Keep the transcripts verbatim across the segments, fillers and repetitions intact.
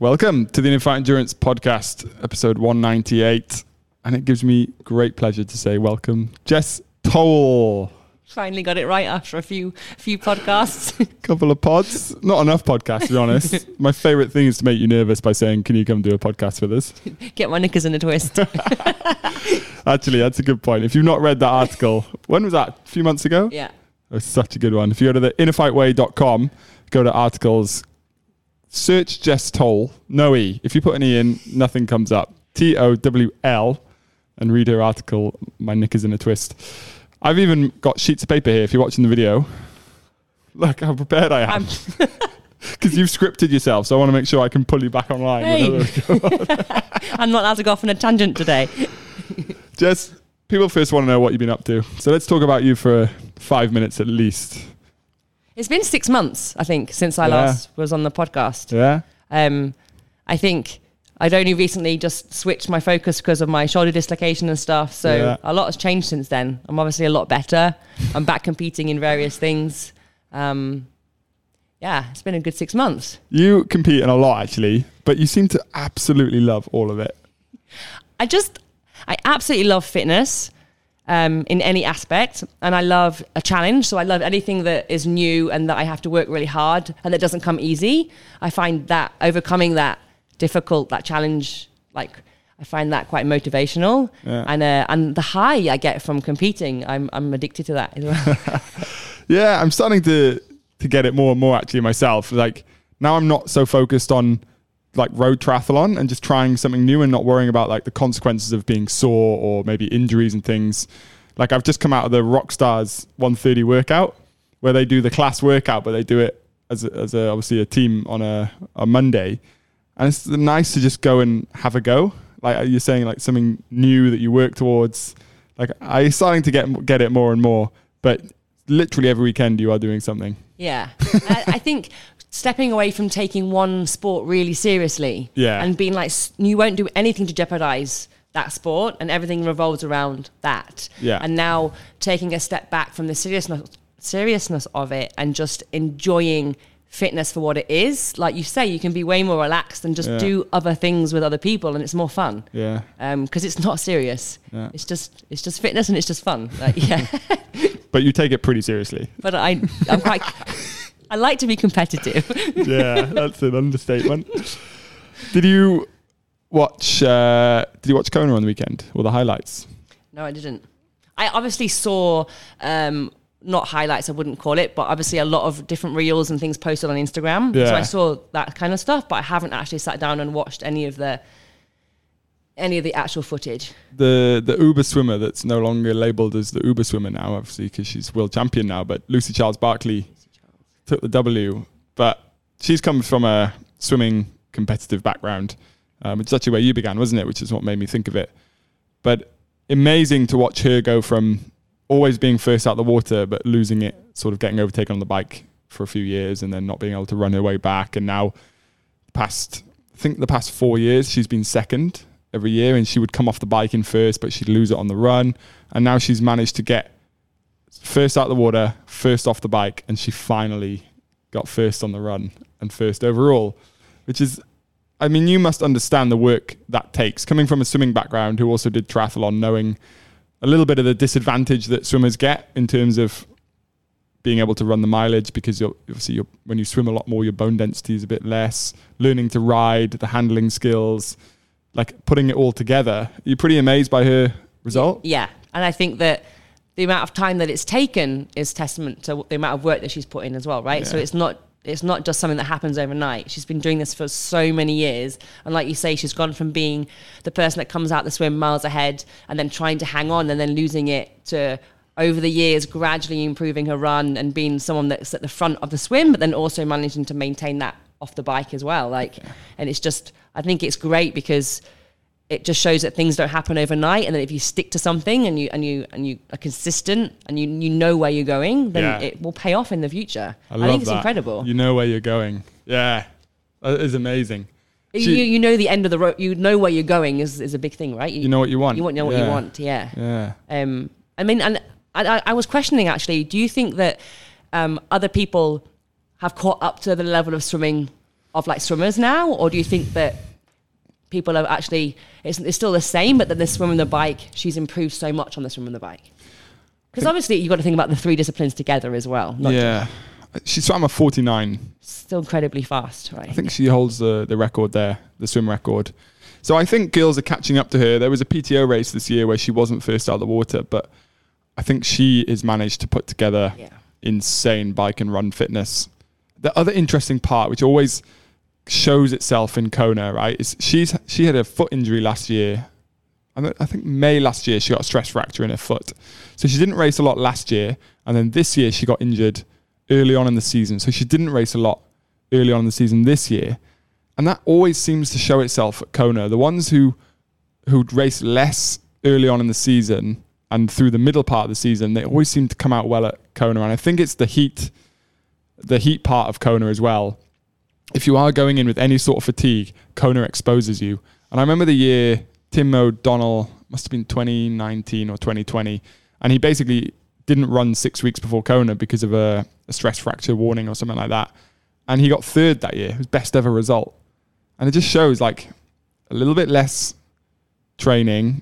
Welcome to the In-Fight Endurance Podcast, episode one ninety-eight. And it gives me great pleasure to say welcome, Jess Toll. Finally got it right after a few few podcasts. Couple of pods. Not enough podcasts, to be honest. My favourite thing is to make you nervous by saying, can you come do a podcast with us? Get my knickers in a twist. Actually, that's a good point. If you've not read that article, when was that? A few months ago? Yeah. It was such a good one. If you go to the inner fight way dot com, go to articles, search Jess Toll, no E. If you put an E in, nothing comes up. T O W L, and read her article, My Knickers in a Twist. I've even got sheets of paper here if you're watching the video. Look how prepared I am. Because you've scripted yourself, so I want to make sure I can pull you back online. Hey. I'm not allowed to go off on a tangent today. Jess, people first want to know what you've been up to. So let's talk about you for five minutes at least. It's been six months, I think, since I yeah. last was on the podcast. Yeah. Um, I think I'd only recently just switched my focus because of my shoulder dislocation and stuff. So yeah. a lot has changed since then. I'm obviously a lot better. I'm back competing in various things. Um, yeah, it's been a good six months. You compete in a lot, actually, but you seem to absolutely love all of it. I just, I absolutely love fitness um, in any aspect. And I love a challenge. So I love anything that is new and that I have to work really hard and that doesn't come easy. I find that overcoming that difficult, that challenge, like I find that quite motivational. Yeah. And uh, and the high I get from competing, I'm I'm addicted to that as well. Yeah, I'm starting to to get it more and more actually myself. Like now I'm not so focused on like road triathlon and just trying something new and not worrying about like the consequences of being sore or maybe injuries and things. Like I've just come out of the Rockstars one thirty workout where they do the class workout, but they do it as a, as a, obviously a team on a, a Monday. And it's nice to just go and have a go. Like you're saying, like something new that you work towards. Like I'm starting to get get it more and more. But literally every weekend you are doing something. Yeah. I, I think stepping away from taking one sport really seriously. Yeah. And being like, you won't do anything to jeopardize that sport and everything revolves around that. Yeah. And now taking a step back from the seriousness seriousness of it and just enjoying fitness for what it is. Like you say, you can be way more relaxed and just yeah. do other things with other people and it's more fun. Yeah. Um, because it's not serious. Yeah. It's just it's just fitness and it's just fun. Like, yeah. But you take it pretty seriously. But I I'm quite I like to be competitive. Yeah, that's an understatement. Did you watch uh, did you watch Kona on the weekend or the highlights? No, I didn't. I obviously saw um not highlights, I wouldn't call it, but obviously a lot of different reels and things posted on Instagram. Yeah. So I saw that kind of stuff, but I haven't actually sat down and watched any of the any of the actual footage. The the Uber swimmer that's no longer labelled as the Uber swimmer now, obviously, because she's world champion now, but Lucy Charles Barkley took the W. But she's come from a swimming competitive background, um, which is actually where you began, wasn't it? Which is what made me think of it. But amazing to watch her go from always being first out the water, but losing it, sort of getting overtaken on the bike for a few years and then not being able to run her way back. And now past, I think the past four years, she's been second every year and she would come off the bike in first, but she'd lose it on the run. And now she's managed to get first out the water, first off the bike, and she finally got first on the run and first overall, which is, I mean, you must understand the work that takes. Coming from a swimming background who also did triathlon, knowing a little bit of the disadvantage that swimmers get in terms of being able to run the mileage because you're, obviously you're, when you swim a lot more, your bone density is a bit less, learning to ride, the handling skills, like putting it all together. You're pretty amazed by her result? Yeah. And I think that the amount of time that it's taken is testament to the amount of work that she's put in as well, right? Yeah. So it's not It's not just something that happens overnight. She's been doing this for so many years. And like you say, she's gone from being the person that comes out the swim miles ahead and then trying to hang on and then losing it to over the years, gradually improving her run and being someone that's at the front of the swim, but then also managing to maintain that off the bike as well. Like, yeah. And it's just, I think it's great because it just shows that things don't happen overnight, and that if you stick to something and you and you and you are consistent and you you know where you're going, then yeah. it will pay off in the future. I, I love think it's that. incredible. You know where you're going. Yeah, that is amazing. You she, you know the end of the road. You know where you're going is is a big thing, right? You, you know what you want. You want know yeah. what you want. Yeah. Yeah. Um. I mean, and I I was questioning actually. Do you think that um other people have caught up to the level of swimming of like swimmers now, or do you think that people are actually it's, it's still the same, but that the swim and the bike, she's improved so much on the swim and the bike? Because obviously you've got to think about the three disciplines together as well. Not yeah, she swam a forty-nine. Still incredibly fast, right? I think she holds the the record there, the swim record. So I think girls are catching up to her. There was a P T O race this year where she wasn't first out of the water, but I think she has managed to put together yeah. insane bike and run fitness. The other interesting part, which always shows itself in Kona, right, is she's she had a foot injury last year. I think May last year she got a stress fracture in her foot. So she didn't race a lot last year, and then this year she got injured early on in the season. So she didn't race a lot early on in the season this year. And that always seems to show itself at Kona. The ones who who'd race less early on in the season and through the middle part of the season, they always seem to come out well at Kona. And I think it's the heat, the heat part of Kona as well. If you are going in with any sort of fatigue, Kona exposes you. And I remember the year Tim O'Donnell, must have been twenty nineteen or twenty twenty, and he basically didn't run six weeks before Kona because of a, a stress fracture warning or something like that. And he got third that year, his best ever result. And it just shows like a little bit less training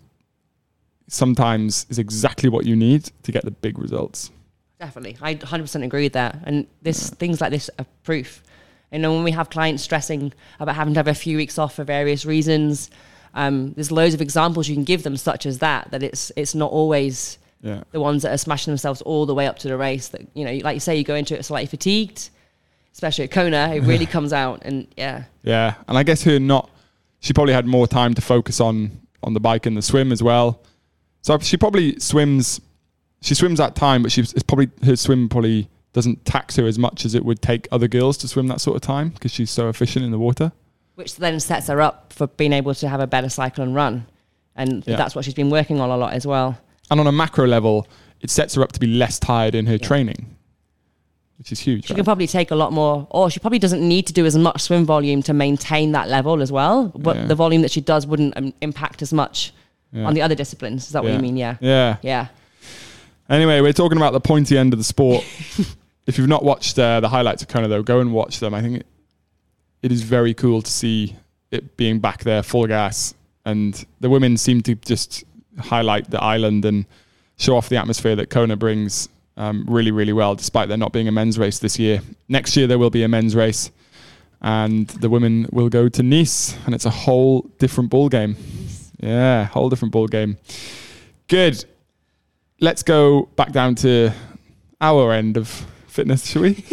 sometimes is exactly what you need to get the big results. Definitely. I one hundred percent agree with that. And this yeah. things like this are proof. You know, when we have clients stressing about having to have a few weeks off for various reasons, um, there's loads of examples you can give them such as that, that it's it's not always yeah. the ones that are smashing themselves all the way up to the race. That, you know, like you say, you go into it slightly fatigued, especially at Kona, it really comes out. And yeah. Yeah. And I guess her not, she probably had more time to focus on, on the bike and the swim as well. So she probably swims, she swims that time, but she's it's probably, her swim probably doesn't tax her as much as it would take other girls to swim that sort of time because she's so efficient in the water. Which then sets her up for being able to have a better cycle and run. And yeah. that's what she's been working on a lot as well. And on a macro level, it sets her up to be less tired in her yeah. training, which is huge. She right? can probably take a lot more, or she probably doesn't need to do as much swim volume to maintain that level as well. But yeah. the volume that she does wouldn't um, impact as much yeah. on the other disciplines. Is that yeah. what you mean? Yeah. Yeah. Yeah. Anyway, we're talking about the pointy end of the sport. If you've not watched uh, the highlights of Kona, though, go and watch them. I think it, it is very cool to see it being back there, full gas. And the women seem to just highlight the island and show off the atmosphere that Kona brings um, really, really well, despite there not being a men's race this year. Next year, there will be a men's race. And the women will go to Nice. And it's a whole different ball game. Yeah, whole different ball game. Good. Let's go back down to our end of fitness, shall we?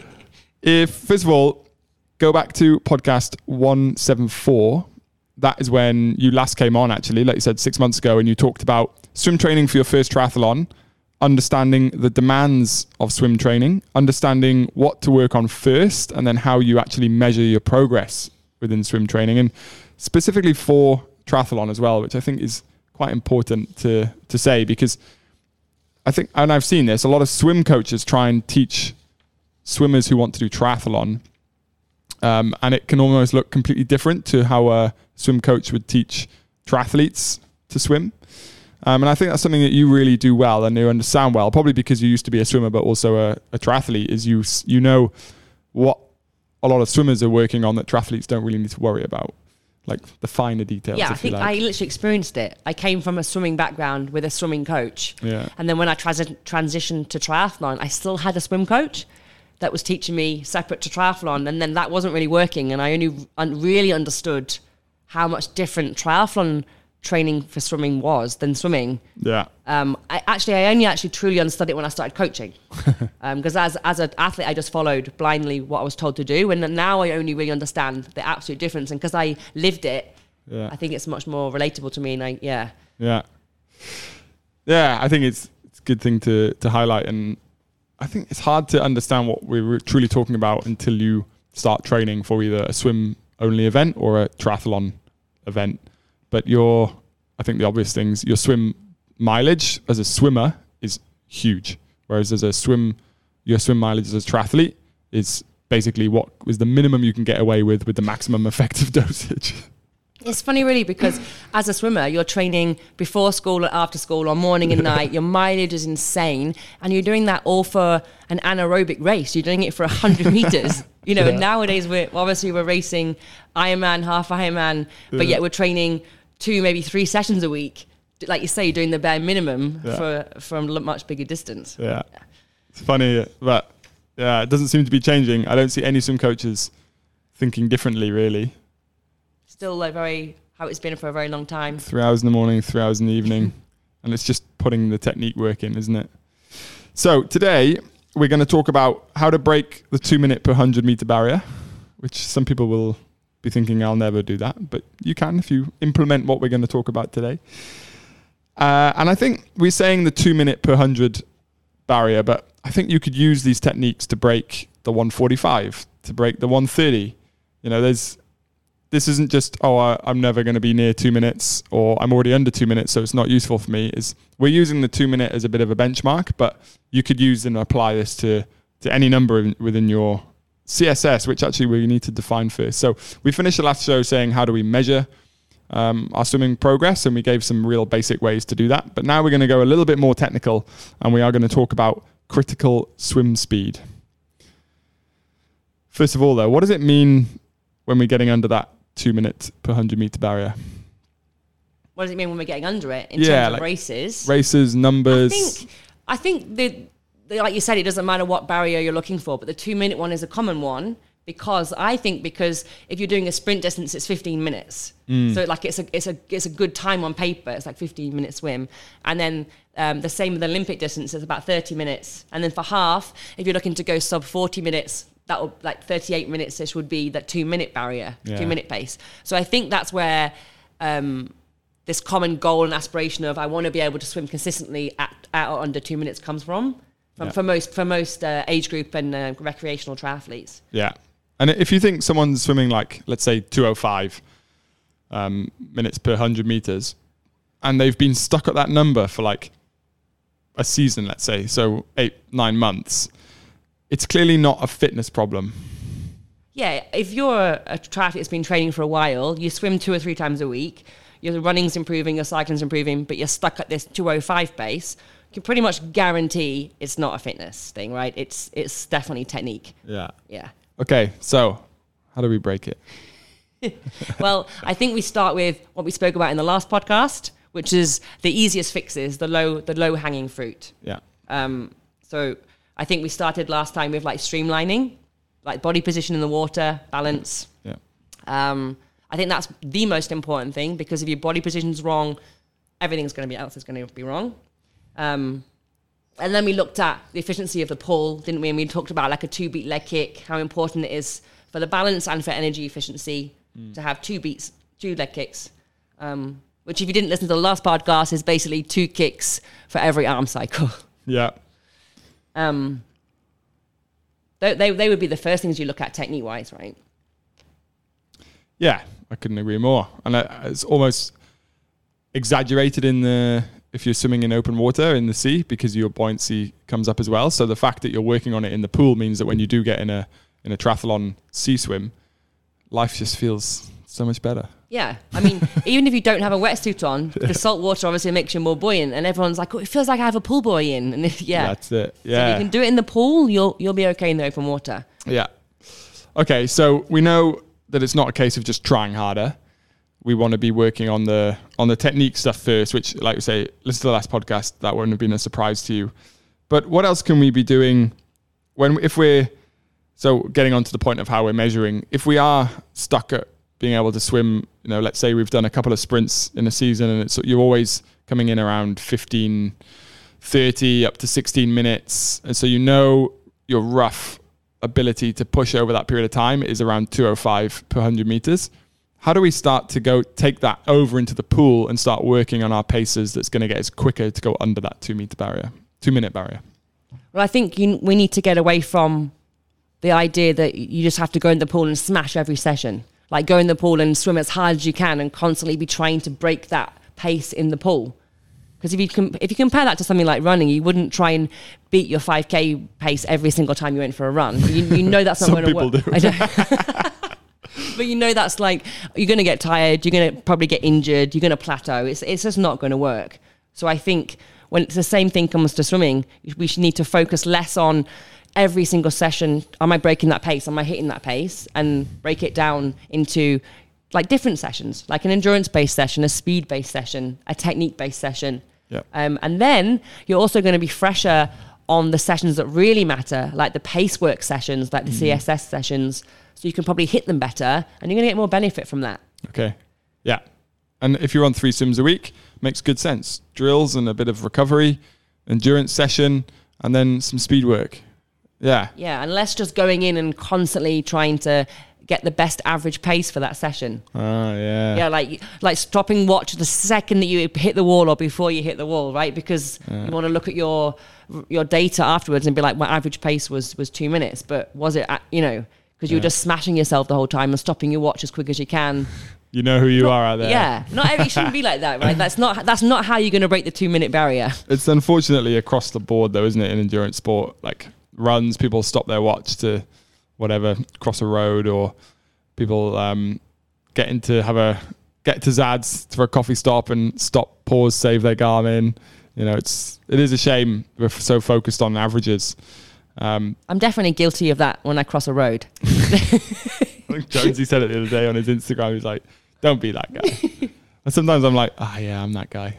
If first of all, go back to podcast one seventy-four. That is when you last came on, actually, like you said, six months ago, and you talked about swim training for your first triathlon, understanding the demands of swim training, understanding what to work on first, and then how you actually measure your progress within swim training, and specifically for triathlon as well, which I think is quite important to to say, because I think, and I've seen this, a lot of swim coaches try and teach swimmers who want to do triathlon, um, and it can almost look completely different to how a swim coach would teach triathletes to swim. Um, and I think that's something that you really do well and you understand well, probably because you used to be a swimmer, but also a, a triathlete, is you you know what a lot of swimmers are working on that triathletes don't really need to worry about. Like the finer details. Yeah, I think like. I literally experienced it. I came from a swimming background with a swimming coach. Yeah. And then when I transi- transitioned to triathlon, I still had a swim coach that was teaching me separate to triathlon. And then that wasn't really working. And I only un- really understood how much different triathlon training for swimming was than swimming. Yeah. Um, I actually, I only actually truly understood it when I started coaching. Because um, as as an athlete, I just followed blindly what I was told to do. And now I only really understand the absolute difference. And because I lived it, yeah. I think it's much more relatable to me. And I, yeah. Yeah. Yeah, I think it's it's a good thing to, to highlight. And I think it's hard to understand what we're truly talking about until you start training for either a swim-only event or a triathlon event. But your, I think the obvious things, your swim mileage as a swimmer is huge. Whereas as a swim, your swim mileage as a triathlete is basically what is the minimum you can get away with with the maximum effective dosage. It's funny, really, because as a swimmer, you're training before school or after school or morning and night. Your mileage is insane. And you're doing that all for an anaerobic race. You're doing it for one hundred meters. You know, yeah. And nowadays, we're obviously we're racing Ironman, half Ironman, but yeah. yet we're training two, maybe three sessions a week. Like you say, you're doing the bare minimum yeah. for, for a much bigger distance. Yeah. yeah. It's funny, but yeah, it doesn't seem to be changing. I don't see any swim coaches thinking differently, really. Still like very how it's been for a very long time. Three hours in the morning, three hours in the evening. And it's just putting the technique work in, isn't it? So today we're going to talk about how to break the two minute per hundred meter barrier, which some people will be thinking I'll never do that, but you can if you implement what we're going to talk about today. Uh, and I think we're saying the two minute per hundred barrier, but I think you could use these techniques to break the one forty-five, to break the one thirty. You know, there's, this isn't just, oh, I, I'm never going to be near two minutes or I'm already under two minutes, so it's not useful for me. Is we're using the two minute as a bit of a benchmark, but you could use and apply this to, to any number in, within your C S S, which actually we need to define first. So we finished the last show saying, how do we measure um, our swimming progress? And we gave some real basic ways to do that. But now we're going to go a little bit more technical, and we are going to talk about critical swim speed. First of all, though, what does it mean when we're getting under that two minute per hundred meter barrier? What does it mean when we're getting under it in yeah, terms like of races? Races, numbers. I think, I think the, the, like you said, it doesn't matter what barrier you're looking for, but the two minute one is a common one because I think because if you're doing a sprint distance, it's fifteen minutes. Mm. So like it's a it's a it's a good time on paper. It's like fifteen minute swim, and then um, the same with the Olympic distance. It's about thirty minutes, and then for half, if you're looking to go sub forty minutes. That would like thirty-eight minutes-ish would be that two-minute barrier, yeah. two-minute pace. So I think that's where um, this common goal and aspiration of I want to be able to swim consistently at, at or under two minutes comes from, from yeah. for most for most uh, age group and uh, recreational triathletes. Yeah, and if you think someone's swimming like, let's say, two oh five um, minutes per one hundred meters, and they've been stuck at that number for like a season, let's say, so eight, nine months, it's clearly not a fitness problem. Yeah, if you're a, a triathlete that's been training for a while, you swim two or three times a week, your running's improving, your cycling's improving, but you're stuck at this two oh five pace, you can pretty much guarantee it's not a fitness thing, right? It's it's definitely technique. Yeah. Yeah. Okay, so how do we break it? Well, I think we start with what we spoke about in the last podcast, which is the easiest fixes, the low the low hanging fruit. Yeah. Um. So I think we started last time with like streamlining, like body position in the water, balance. Yeah. Um, I think that's the most important thing because if your body position's wrong, everything's going to be else is going to be wrong. Um, and then we looked at the efficiency of the pull, didn't we? And we talked about like a two beat leg kick, how important it is for the balance and for energy efficiency mm. to have two beats, two leg kicks. Um, which if you didn't listen to the last podcast is basically two kicks for every arm cycle. Yeah. Um, they, they they would be the first things you look at technique wise, right? Yeah, I couldn't agree more. And it's almost exaggerated in the if you're swimming in open water in the sea because your buoyancy comes up as well. So the fact that you're working on it in the pool means that when you do get in a in a triathlon sea swim, life just feels so much better. Yeah, I mean, even if you don't have a wetsuit on, the salt water obviously makes you more buoyant, and everyone's like, "Oh, it feels like I have a pool boy in." And if, yeah, that's it. Yeah, so if you can do it in the pool, you'll you'll be okay in the open water. Yeah. Okay, so we know that it's not a case of just trying harder. We want to be working on the on the technique stuff first, which, like we say, listen to the last podcast. That wouldn't have been a surprise to you. But what else can we be doing when if we're so getting on to the point of how we're measuring? If we are stuck at being able to swim, you know, let's say we've done a couple of sprints in a season and it's you're always coming in around fifteen, thirty up to sixteen minutes. And so you know your rough ability to push over that period of time is around two oh five per one hundred meters. How do we start to go take that over into the pool and start working on our paces that's going to get us quicker to go under that two meter barrier, two minute barrier? Well, I think you, we need to get away from the idea that you just have to go in the pool and smash every session. Like go in the pool and swim as hard as you can and constantly be trying to break that pace in the pool. Because if you com- if you compare that to something like running, you wouldn't try and beat your five K pace every single time you went for a run. You, you know that's not going to work. Some people do. I don't. But you know that's like, you're going to get tired, you're going to probably get injured, you're going to plateau. It's it's just not going to work. So I think when it's the same thing comes to swimming, we should need to focus less on every single session. Am I breaking that pace? Am I hitting that pace? And break it down into like different sessions, like an endurance-based session, a speed-based session, a technique-based session. Yep. Um, and then you're also going to be fresher on the sessions that really matter, like the pace work sessions, like the mm. C S S sessions. So you can probably hit them better and you're going to get more benefit from that. Okay. Yeah. And if you're on three swims a week, makes good sense. Drills and a bit of recovery, endurance session, and then some speed work. Yeah. Yeah. And less just going in and constantly trying to get the best average pace for that session. Oh, yeah. Yeah, like like stopping watch the second that you hit the wall or before you hit the wall, right? Because yeah. you want to look at your your data afterwards and be like, my average pace was was two minutes, but was it, at, you know, because you were yeah. just smashing yourself the whole time and stopping your watch as quick as you can. You know who you not, are out there. Yeah, not every, it shouldn't be like that, right? That's not that's not how you're going to break the two minute barrier. It's unfortunately across the board, though, isn't it? In endurance sport, like runs, people stop their watch to whatever, cross a road, or people um, get into have a get to Zad's for a coffee stop and stop, pause, save their Garmin. You know, it's it is a shame we're so focused on averages. Um, I'm definitely guilty of that when I cross a road. I think Jonesy said it the other day on his Instagram. He's like, "Don't be that guy." And sometimes I'm like, "Ah, oh, yeah, I'm that guy."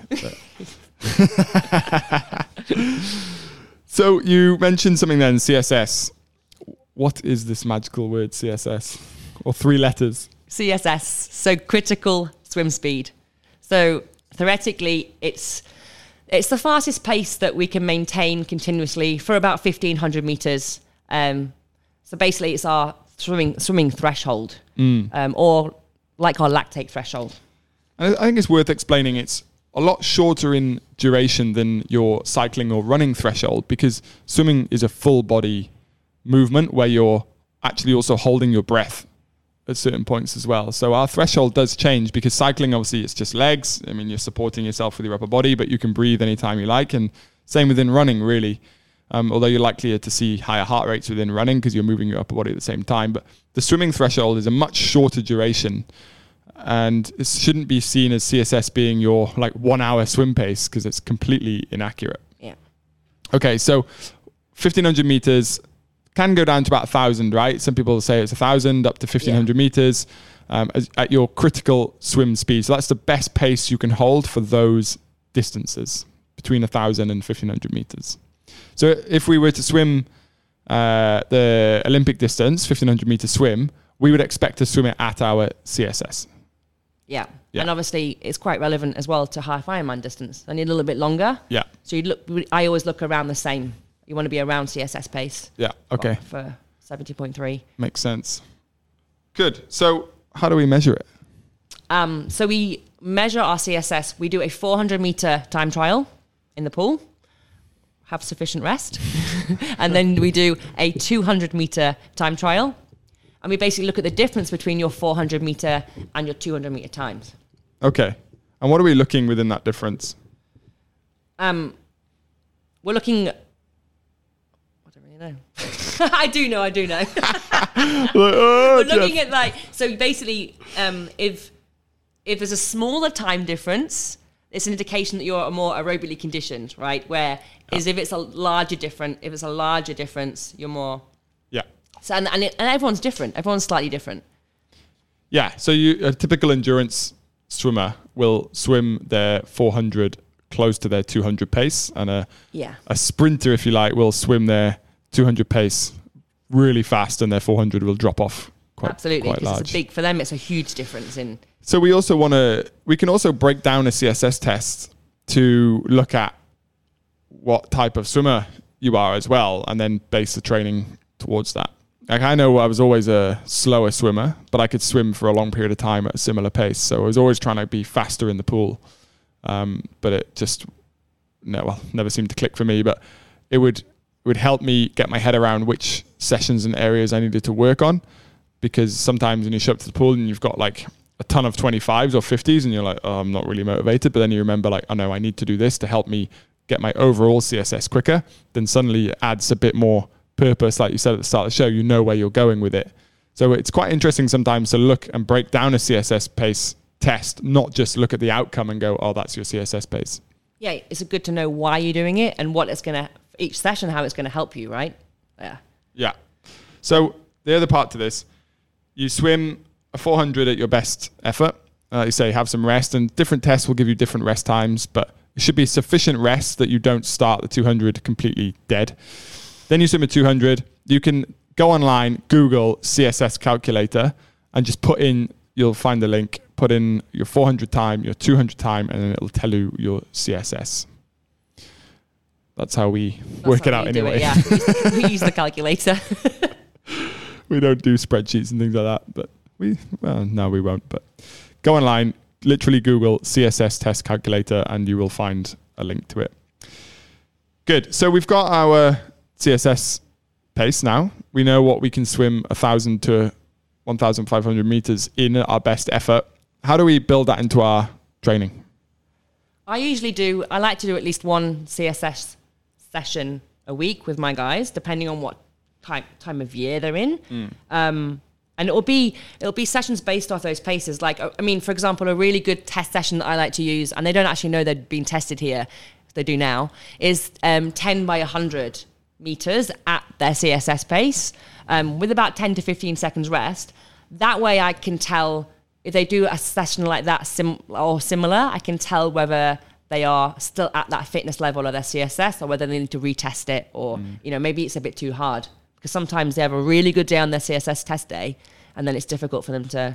So you mentioned something then, C S S. What is this magical word, C S S? Or three letters? C S S, so critical swim speed. So theoretically, it's it's the fastest pace that we can maintain continuously for about fifteen hundred meters. Um, so basically, it's our swimming swimming threshold, mm. um, or like our lactate threshold. And I think it's worth explaining. It's a lot shorter in duration than your cycling or running threshold, because swimming is a full body movement where you're actually also holding your breath at certain points as well. So our threshold does change, because cycling, obviously, it's just legs. I mean, you're supporting yourself with your upper body, but you can breathe anytime you like. And same within running, really. Um, although you're likelier to see higher heart rates within running because you're moving your upper body at the same time. But the swimming threshold is a much shorter duration. And it shouldn't be seen as C S S being your like one hour swim pace, because it's completely inaccurate. Yeah. Okay, so fifteen hundred meters can go down to about one thousand, right? Some people say it's one thousand up to fifteen hundred yeah. meters um, as, at your critical swim speed. So that's the best pace you can hold for those distances, between one thousand and fifteen hundred meters. So if we were to swim uh, the Olympic distance, fifteen hundred meter swim, we would expect to swim it at our C S S. Yeah. yeah. And obviously it's quite relevant as well to half Ironman distance. I need a little bit longer. Yeah. So you look, I always look around the same. You want to be around C S S pace. Yeah. Okay. For seventy point three. Makes sense. Good. So how do we measure it? Um, so we measure our C S S. We do a four hundred meter time trial in the pool, have sufficient rest. And then we do a two hundred meter time trial. And we basically look at the difference between your four hundred meter and your two hundred meter times. Okay. And what are we looking within that difference? Um, we're looking... I don't really know. I do know, I do know. like, oh, we're looking at like... So basically, um, if if there's a smaller time difference, it's an indication that you're more aerobically conditioned, right? Where yeah. is if it's a larger difference, if it's a larger difference, you're more... Yeah. So, and, and, it, and everyone's different. Everyone's slightly different. Yeah. So you, a typical endurance swimmer will swim their four hundred close to their two hundred pace, and a yeah. a sprinter, if you like, will swim their two hundred pace really fast, and their four hundred will drop off quite absolutely quite large. It's a big for them. It's a huge difference in. So we also want to. We can also break down a C S S test to look at what type of swimmer you are as well, and then base the training towards that. Like I know I was always a slower swimmer, but I could swim for a long period of time at a similar pace. So I was always trying to be faster in the pool. Um, but it just no, well, never seemed to click for me. But it would it would help me get my head around which sessions and areas I needed to work on. Because sometimes when you show up to the pool and you've got like a ton of twenty-fives or fifties and you're like, oh, I'm not really motivated. But then you remember like, oh no, I need to do this to help me get my overall C S S quicker. Then suddenly it adds a bit more purpose, like you said at the start of the show. You know where you're going with it, So it's quite interesting sometimes to look and break down a C S S pace test, not just look at the outcome and go, oh, that's your C S S pace. Yeah, it's good to know why you're doing it and what it's going to, each session, how it's going to help you, right? Yeah. Yeah. So the other part to this, you swim a four hundred at your best effort. Uh, you say have some rest, and different tests will give you different rest times, but it should be sufficient rest that you don't start the two hundred completely dead. Then you swim a two hundred. You can go online, Google C S S calculator, and just put in, you'll find the link, put in your four hundred time, your two hundred time, and then it'll tell you your C S S. That's how we That's work it out anyway. It, yeah, we use the calculator. We don't do spreadsheets and things like that, but we, well, no, we won't. But go online, literally Google C S S test calculator, and you will find a link to it. Good. So we've got our C S S pace now. We know what we can swim one thousand to one thousand five hundred meters in our best effort. How do we build that into our training? I usually do, I like to do at least one C S S session a week with my guys, depending on what time time of year they're in. Mm. Um, and it'll be it'll be sessions based off those paces. Like, I mean, for example, a really good test session that I like to use, and they don't actually know they're being tested here, they do now, is um, ten by one hundred meters at their C S S pace, um, with about ten to fifteen seconds rest. That way I can tell if they do a session like that sim- or similar, I can tell whether they are still at that fitness level of their C S S or whether they need to retest it, or, mm. you know, maybe it's a bit too hard, because sometimes they have a really good day on their C S S test day and then it's difficult for them to.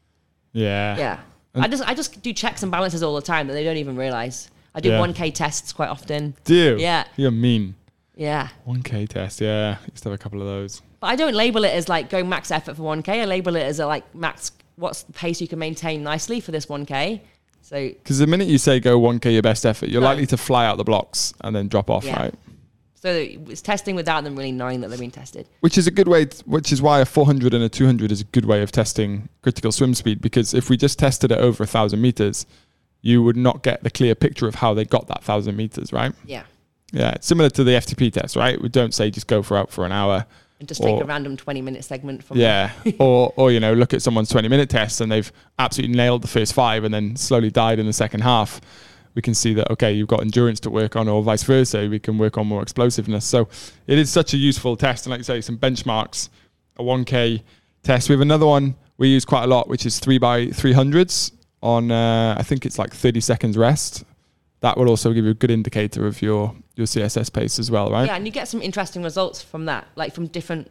Yeah. Yeah. And I just, I just do checks and balances all the time that they don't even realize. I do yeah. one K tests quite often. Do you? Yeah. You're mean. Yeah. one K test. Yeah. I used to have a couple of those. But I don't label it as like going max effort for one K. I label it as a like max, what's the pace you can maintain nicely for this one K. So, because the minute you say go one K your best effort, you're no. likely to fly out the blocks and then drop off, yeah. right? So it's testing without them really knowing that they're being tested. Which is a good way, to, which is why a four hundred and a two hundred is a good way of testing critical swim speed, because if we just tested it over one thousand meters, you would not get the clear picture of how they got that one thousand meters, right? Yeah. Yeah, it's similar to the F T P test, right? We don't say just go for out for an hour. And just take or, a random twenty minute segment from yeah or or you know, look at someone's twenty minute test and they've absolutely nailed the first five and then slowly died in the second half. We can see that, okay, you've got endurance to work on, or vice versa, we can work on more explosiveness. So it is such a useful test. And like you say, some benchmarks, a one K test. We have another one we use quite a lot, which is three by three hundreds on uh, I think it's like thirty seconds rest. That will also give you a good indicator of your, your C S S pace as well, right? Yeah, and you get some interesting results from that, like from different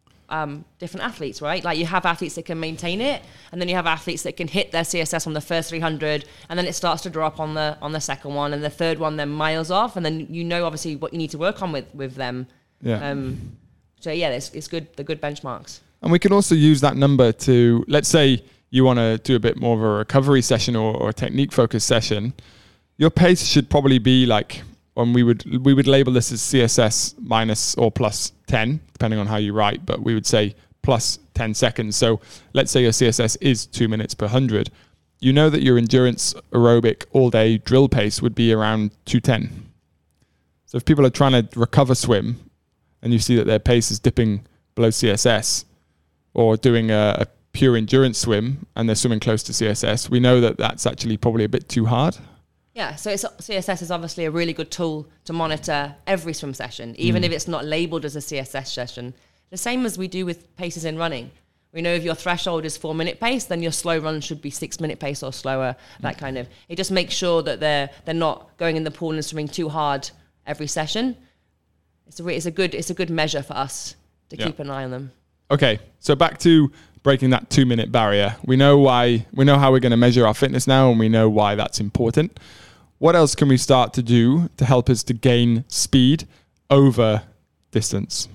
um, different athletes, right? Like you have athletes that can maintain it, and then you have athletes that can hit their C S S on the first three hundred, and then it starts to drop on the on the second one, and the third one then miles off, and then you know obviously what you need to work on with, with them. Yeah. Um, so yeah, it's, it's good. The good benchmarks. And we can also use that number to, let's say you want to do a bit more of a recovery session or, or a technique focused session. Your pace should probably be like, when we would we would label this as C S S minus or plus ten, depending on how you write, but we would say plus ten seconds. So let's say your C S S is two minutes per hundred. You know that your endurance aerobic all day drill pace would be around two ten. So if people are trying to recover swim and you see that their pace is dipping below C S S, or doing a, a pure endurance swim and they're swimming close to C S S, we know that that's actually probably a bit too hard. Yeah, so it's, C S S is obviously a really good tool to monitor every swim session, even mm. if it's not labeled as a C S S session. The same as we do with paces in running. We know if your threshold is four minute pace, then your slow run should be six minute pace or slower, that mm. kind of. It just makes sure that they're they're not going in the pool and swimming too hard every session. It's a, it's a good it's a good measure for us to yeah. keep an eye on them. Okay, so back to breaking that two minute barrier. We know why, we know how we're going to measure our fitness now, and we know why that's important. What else can we start to do to help us to gain speed over distance?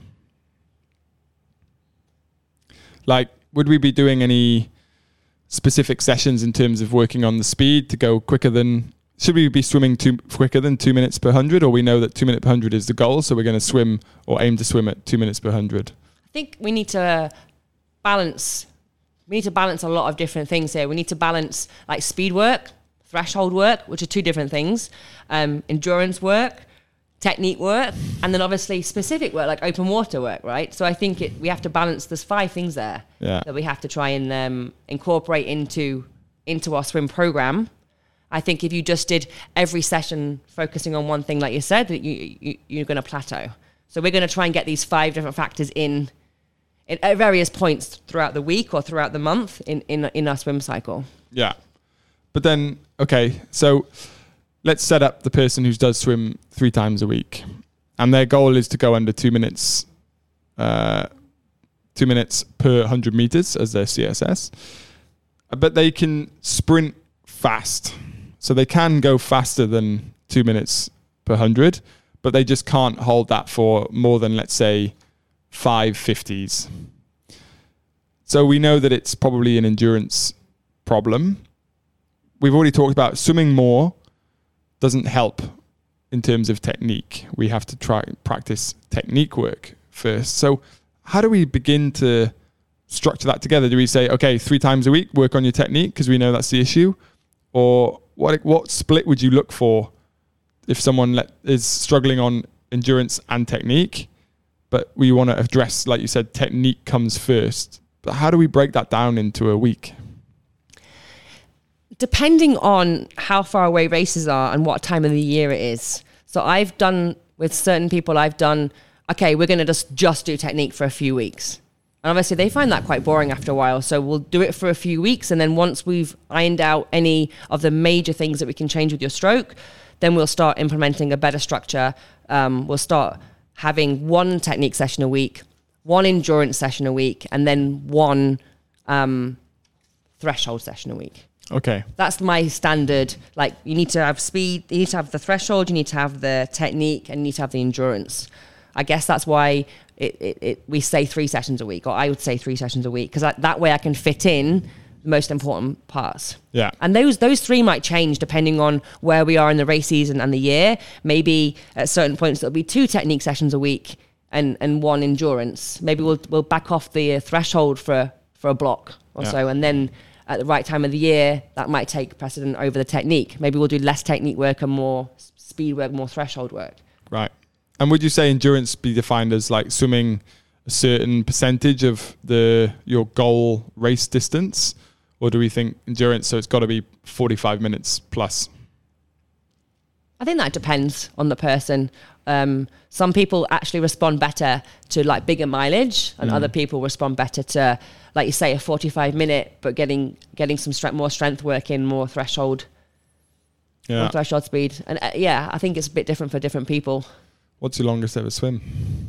Like, would we be doing any specific sessions in terms of working on the speed to go quicker than, should we be swimming two, quicker than two minutes per hundred, or we know that two minutes per hundred is the goal, so we're going to swim or aim to swim at two minutes per hundred? I think we need to balance, we need to balance a lot of different things here. We need to balance like speed work, threshold work, which are two different things, um, endurance work, technique work, and then obviously specific work like open water work, right? So I think it, we have to balance. There's five things there yeah. that we have to try and um, incorporate into into our swim program. I think if you just did every session focusing on one thing, like you said, that you, you you're going to plateau. So we're going to try and get these five different factors in, in at various points throughout the week or throughout the month in in in our swim cycle. Yeah, but then okay, so let's set up the person who does swim three times a week, and their goal is to go under two minutes, uh, two minutes per hundred meters as their C S S. But they can sprint fast, so they can go faster than two minutes per hundred, but they just can't hold that for more than, let's say, five fifties. So we know that it's probably an endurance problem. We've already talked about swimming more doesn't help in terms of technique. We have to try practice technique work first. So how do we begin to structure that together? Do we say, okay, three times a week, work on your technique because we know that's the issue? Or what what split would you look for if someone let, is struggling on endurance and technique, but we want to address, like you said, technique comes first? But how do we break that down into a week? Depending on how far away races are and what time of the year it is. So I've done, with certain people, I've done, okay, we're going to just, just do technique for a few weeks. And obviously they find that quite boring after a while. So we'll do it for a few weeks. And then once we've ironed out any of the major things that we can change with your stroke, then we'll start implementing a better structure. Um, we'll start having one technique session a week, one endurance session a week, and then one um, threshold session a week. Okay. That's my standard. Like, you need to have speed, you need to have the threshold, you need to have the technique, and you need to have the endurance. I guess that's why it, it, it we say three sessions a week, or I would say three sessions a week, because that, that way I can fit in the most important parts. Yeah. And those those three might change depending on where we are in the race season and the year. Maybe at certain points there'll be two technique sessions a week and, and one endurance. Maybe we'll we'll back off the threshold for, for a block or yeah. so, and then at the right time of the year, that might take precedent over the technique. Maybe we'll do less technique work and more speed work, more threshold work. Right. And would you say endurance be defined as like swimming a certain percentage of the your goal race distance? Or do we think endurance, so it's got to be forty-five minutes plus? I think that depends on the person. Um, some people actually respond better to like bigger mileage, and mm. other people respond better to, like you say, a forty-five minute, but getting getting some strength, more strength work in, more threshold, yeah. more threshold speed. And uh, yeah, I think it's a bit different for different people. What's your longest ever swim?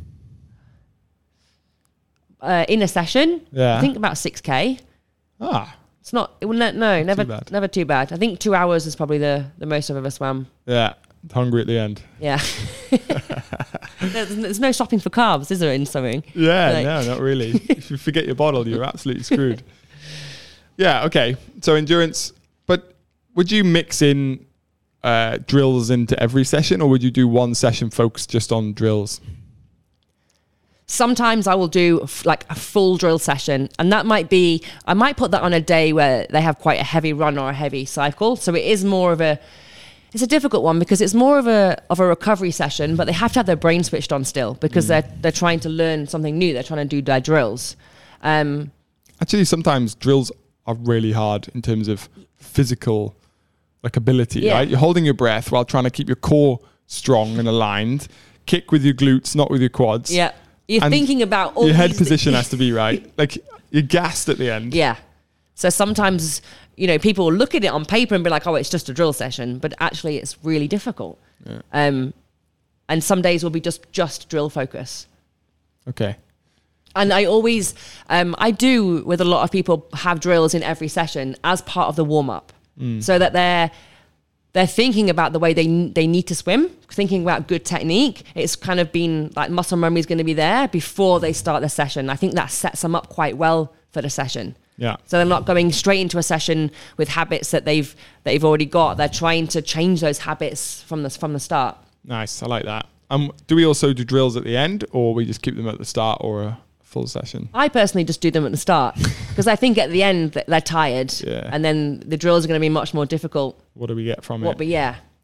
Uh, in a session, yeah. I think about six K. Ah. It's not, it, no, no never, too never too bad. I think two hours is probably the, the most I've ever swam. Yeah, hungry at the end. Yeah. there's, there's no stopping for carbs, is there, in swimming? Yeah, like. no, not really. If you forget your bottle, you're absolutely screwed. Yeah, okay. So endurance, but would you mix in uh, drills into every session, or would you do one session focused just on drills? Sometimes I will do f- like a full drill session, and that might be, I might put that on a day where they have quite a heavy run or a heavy cycle. So it is more of a, it's a difficult one because it's more of a of a recovery session, but they have to have their brain switched on still because mm. they're they're trying to learn something new. They're trying to do their drills. Um, Actually, sometimes drills are really hard in terms of physical like ability, yeah. right? You're holding your breath while trying to keep your core strong and aligned. Kick with your glutes, not with your quads. Yeah. You're and thinking about all your head these position has to be right. Like you're gassed at the end. Yeah. So sometimes, you know, people will look at it on paper and be like, oh, it's just a drill session. But actually it's really difficult. Yeah. Um, and some days will be just, just drill focus. Okay. And I always, um, I do with a lot of people have drills in every session as part of the warm up mm. so that they're, they're thinking about the way they they need to swim, thinking about good technique. It's kind of been like muscle memory is going to be there before they start the session. I think that sets them up quite well for the session. Yeah. So they're not going straight into a session with habits that they've they've already got. They're trying to change those habits from the from the start. Nice, I like that. Um, do we also do drills at the end, or we just keep them at the start, or a full session? I personally just do them at the start because I think at the end they're tired, yeah. and then the drills are going to be much more difficult. What do we get from what, it? But yeah,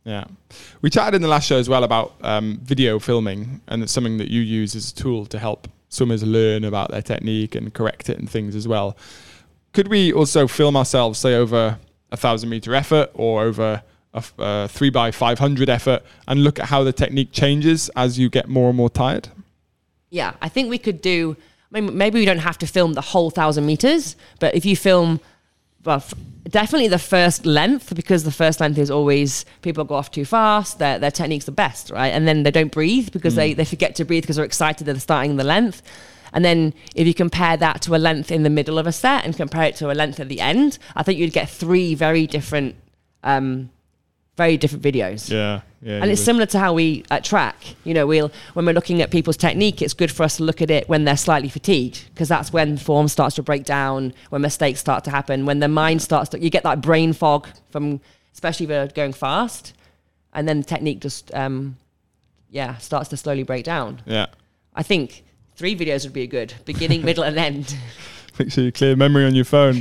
Yeah. We chatted in the last show as well about um, video filming, and it's something that you use as a tool to help swimmers learn about their technique and correct it and things as well. Could we also film ourselves, say, over a thousand meter effort or over a, a three by five hundred effort, and look at how the technique changes as you get more and more tired? Yeah, I think we could do, maybe we don't have to film the whole thousand meters, but if you film, well, f- definitely the first length, because the first length is always, people go off too fast, their, their technique's the best, right? And then they don't breathe because mm. they, they forget to breathe because they're excited they're starting the length. And then if you compare that to a length in the middle of a set and compare it to a length at the end, I think you'd get three very different, um, very different videos. Yeah, yeah. And it's similar to how we at track, you know, we'll, when we're looking at people's technique, it's good for us to look at it when they're slightly fatigued, because that's when form starts to break down, when mistakes start to happen, when the mind starts to, you get that brain fog from, especially if you're going fast, and then the technique just, um, yeah, starts to slowly break down. Yeah. I think three videos would be a good beginning, middle, and end. Make sure you clear memory on your phone.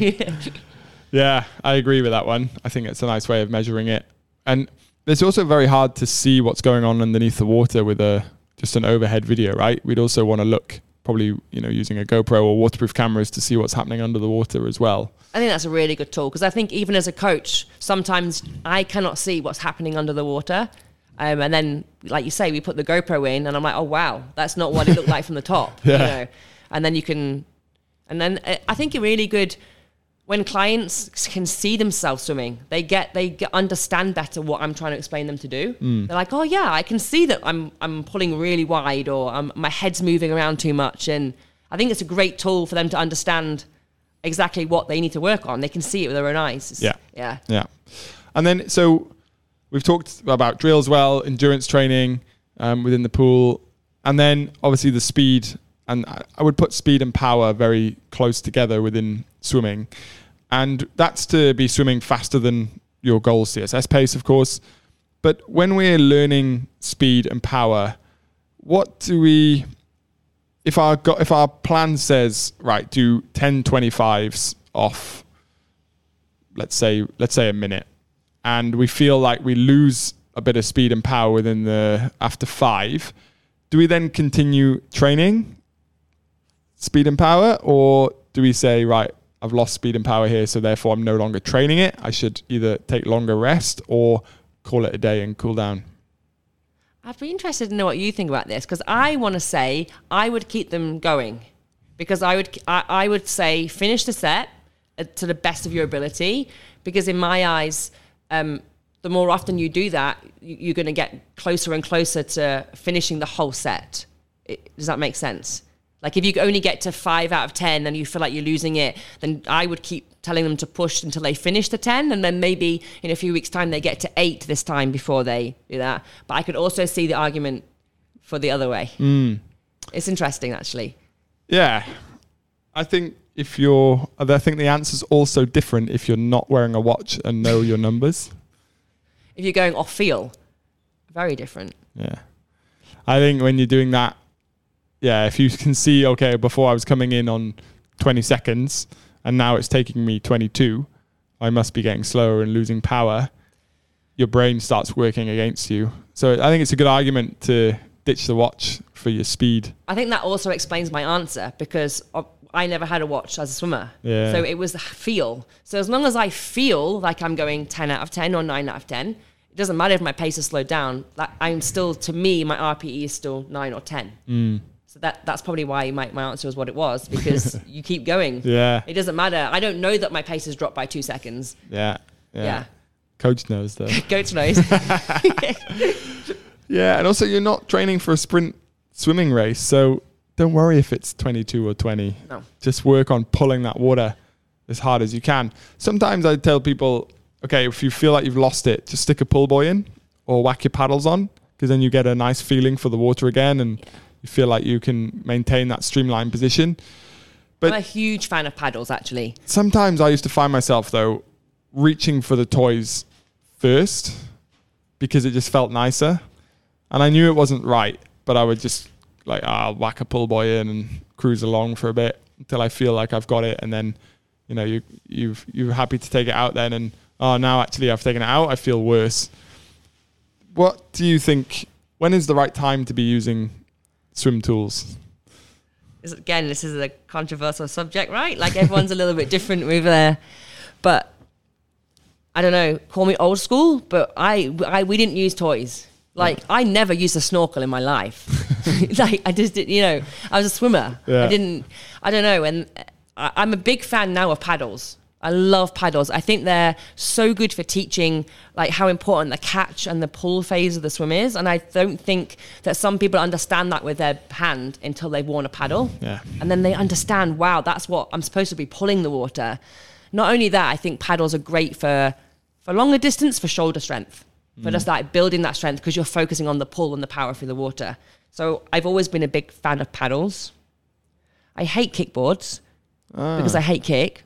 Yeah, I agree with that one. I think it's a nice way of measuring it. And it's also very hard to see what's going on underneath the water with a just an overhead video, right? We'd also want to look probably, you know, using a GoPro or waterproof cameras to see what's happening under the water as well. I think that's a really good tool, because I think even as a coach, sometimes I cannot see what's happening under the water. Um, and then, like you say, we put the GoPro in and I'm like, oh, wow, that's not what it looked like from the top. Yeah. You know? And then you can, and then uh, I think you're really good when clients can see themselves swimming. They get, they get, understand better what I'm trying to explain them to do. Mm. They're like, oh yeah, I can see that I'm, I'm pulling really wide, or I'm, my head's moving around too much. And I think it's a great tool for them to understand exactly what they need to work on. They can see it with their own eyes. It's, yeah. Yeah. Yeah. And then, so we've talked about drill as well, endurance training um, within the pool, and then obviously the speed. And I would put speed and power very close together within swimming. And that's to be swimming faster than your goal C S S pace, of course. But when we're learning speed and power, what do we, if our go, if our plan says, right, do ten twenty-fives off, let's say, let's say a minute, and we feel like we lose a bit of speed and power within the, after five, do we then continue training speed and power, or do we say, right, I've lost speed and power here, so therefore I'm no longer training it? I should either take longer rest or call it a day and cool down. I'd be interested to know what you think about this, because I want to say I would keep them going, because I would I, I would say finish the set to the best of your ability, because in my eyes, um, the more often you do that, you're going to get closer and closer to finishing the whole set. It, does that make sense? Like if you only get to five out of ten and you feel like you're losing it, then I would keep telling them to push until they finish the ten, and then maybe in a few weeks' time they get to eight this time before they do that. But I could also see the argument for the other way. Mm. It's interesting, actually. Yeah. I think if you're, I think the answer's also different if you're not wearing a watch and know your numbers. If you're going off feel, very different. Yeah. I think when you're doing that, yeah, if you can see, okay, before I was coming in on twenty seconds and now it's taking me twenty-two, I must be getting slower and losing power. Your brain starts working against you. So I think it's a good argument to ditch the watch for your speed. I think that also explains my answer, because I never had a watch as a swimmer. Yeah. So it was feel. So as long as I feel like I'm going ten out of ten or nine out of ten, it doesn't matter if my pace is slowed down. Like I'm still, to me, my R P E is still nine or ten. Mm. So that that's probably why my, my answer was what it was, because you keep going. Yeah. It doesn't matter. I don't know that my pace has dropped by two seconds. Yeah. Yeah. yeah. Coach knows though. Coach knows. Yeah. And also you're not training for a sprint swimming race. So don't worry if it's twenty-two or twenty. No. Just work on pulling that water as hard as you can. Sometimes I tell people, okay, if you feel like you've lost it, just stick a pull buoy in or whack your paddles on, because then you get a nice feeling for the water again, and yeah. you feel like you can maintain that streamlined position. But I'm a huge fan of paddles, actually. Sometimes I used to find myself, though, reaching for the toys first because it just felt nicer. And I knew it wasn't right, but I would just like, oh, I'll whack a pull buoy in and cruise along for a bit until I feel like I've got it. And then, you know, you, you've, you're happy to take it out then. And, oh, now actually I've taken it out, I feel worse. what do you think, when is the right time to be using swim tools? Again, this is a controversial subject, right? Like everyone's a little bit different over there. But I don't know, call me old school, but I, I we didn't use toys. Like yeah. I never used a snorkel in my life. Like I just did, you know, I was a swimmer. Yeah. I didn't, I don't know. And I, I'm a big fan now of paddles. I love paddles. I think they're so good for teaching like how important the catch and the pull phase of the swim is. And I don't think that some people understand that with their hand until they've worn a paddle. Yeah. And then they understand, wow, that's what I'm supposed to be pulling the water. Not only that, I think paddles are great for, for longer distance, for shoulder strength, for mm. just like building that strength because you're focusing on the pull and the power through the water. So I've always been a big fan of paddles. I hate kickboards ah. because I hate kick.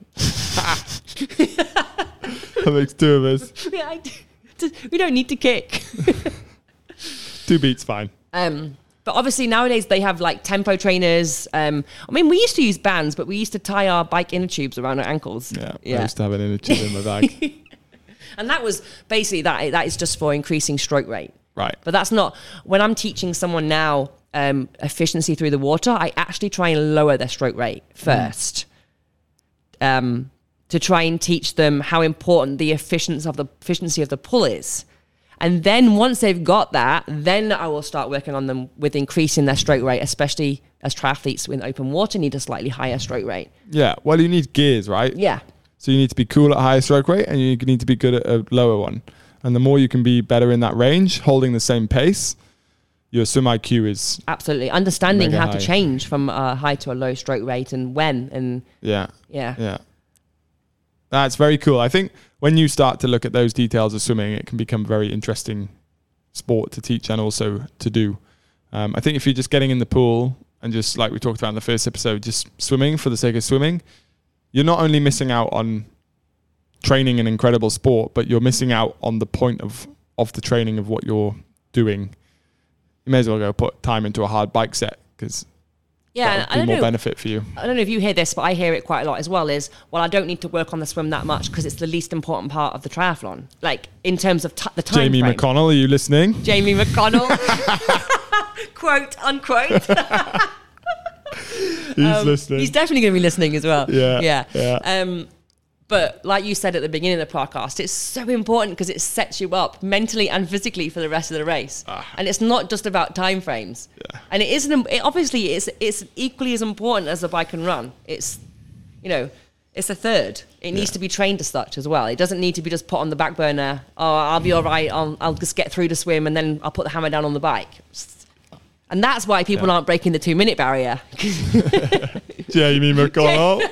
That makes two of us. Yeah, I do. We don't need to kick. Two beats, fine. Um, but obviously nowadays they have like tempo trainers. Um, I mean, we used to use bands, but we used to tie our bike inner tubes around our ankles. Yeah, yeah. I used to have an inner tube in my bag. And that was basically that. That is just for increasing stroke rate. Right. But that's not, when I'm teaching someone now um, efficiency through the water, I actually try and lower their stroke rate first. Mm. Um, to try and teach them how important the efficiency of the efficiency of the pull is. And then once they've got that, then I will start working on them with increasing their stroke rate, especially as triathletes in open water need a slightly higher stroke rate. Yeah, well, you need gears, right? Yeah. So you need to be cool at a higher stroke rate and you need to be good at a lower one. And the more you can be better in that range, holding the same pace, your swim I Q is... Absolutely. Understanding how high. to change from a high to a low stroke rate and when. and Yeah. Yeah. Yeah. That's very cool. I think when you start to look at those details of swimming, it can become a very interesting sport to teach and also to do. Um, I think if you're just getting in the pool and just like we talked about in the first episode, just swimming for the sake of swimming, you're not only missing out on training an incredible sport, but you're missing out on the point of, of the training of what you're doing. You may as well go put time into a hard bike set because... Yeah, I don't more know, benefit for you. I don't know if you hear this, but I hear it quite a lot as well is, well, I don't need to work on the swim that much because it's the least important part of the triathlon. Like, in terms of t- the time Jamie frame. McConnell, are you listening? Jamie McConnell. Quote, unquote. He's um, listening. He's definitely going to be listening as well. Yeah. Yeah. yeah. Um, but like you said at the beginning of the podcast, it's so important because it sets you up mentally and physically for the rest of the race. Ah. And it's not just about time frames. Yeah. And it isn't, it obviously it's, it's equally as important as the bike and run. It's, you know, it's a third. It needs yeah. to be trained as such as well. It doesn't need to be just put on the back burner. Oh, I'll be all right. I'll, I'll just get through the swim and then I'll put the hammer down on the bike. And that's why people yeah. aren't breaking the two minute barrier. Jamie McConnell.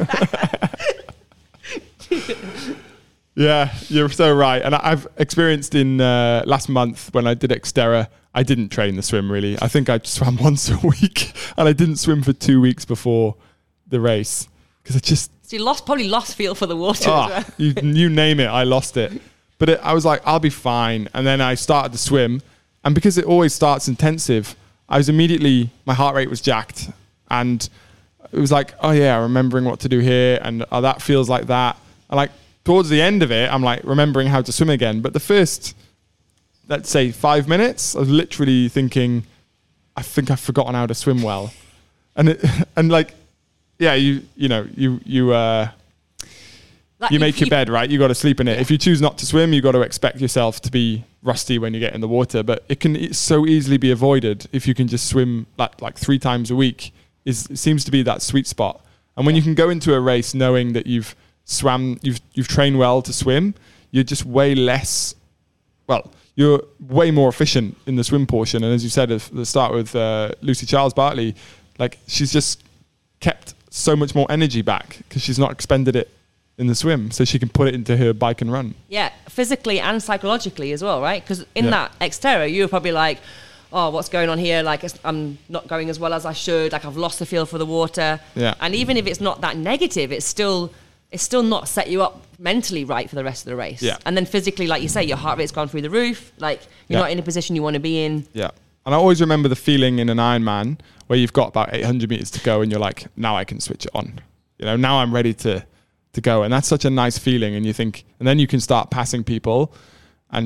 Yeah, you're so right. And I've experienced in uh, last month when I did Xterra, I didn't train the swim really. I think I swam once a week and I didn't swim for two weeks before the race because I just... So you lost, probably lost feel for the water oh, as well. you, you name it, I lost it. But it, I was like, I'll be fine. And then I started to swim. And because it always starts intensive, I was immediately, my heart rate was jacked. And it was like, oh yeah, remembering what to do here. And oh, that feels like that. And like towards the end of it, I'm like remembering how to swim again. But the first, let's say five minutes, I was literally thinking, I think I've forgotten how to swim well. And it, and like, yeah, you you know, you you uh, like you make you, your bed, right? You got to sleep in it. Yeah. If you choose not to swim, you got to expect yourself to be rusty when you get in the water. But it can so easily be avoided if you can just swim like like three times a week. Is it seems to be that sweet spot. And when yeah. you can go into a race knowing that you've swam, you've you've trained well to swim, you're just way less. Well, you're way more efficient in the swim portion. And as you said at the start with uh, Lucy Charles Bartley, like she's just kept so much more energy back because she's not expended it in the swim, so she can put it into her bike and run. Yeah, physically and psychologically as well, right? Because in yeah. that Xterra, you were probably like, oh, what's going on here? Like, I'm not going as well as I should. Like, I've lost the feel for the water. Yeah. And even if it's not that negative, it's still it's still not set you up mentally right for the rest of the race. Yeah. And then physically, like you say, your heart rate's gone through the roof. Like, you're yeah. not in a position you want to be in. Yeah. And I always remember the feeling in an Ironman where you've got about eight hundred meters to go and you're like, now I can switch it on. You know, now I'm ready to, to go. And that's such a nice feeling. And you think, and then you can start passing people and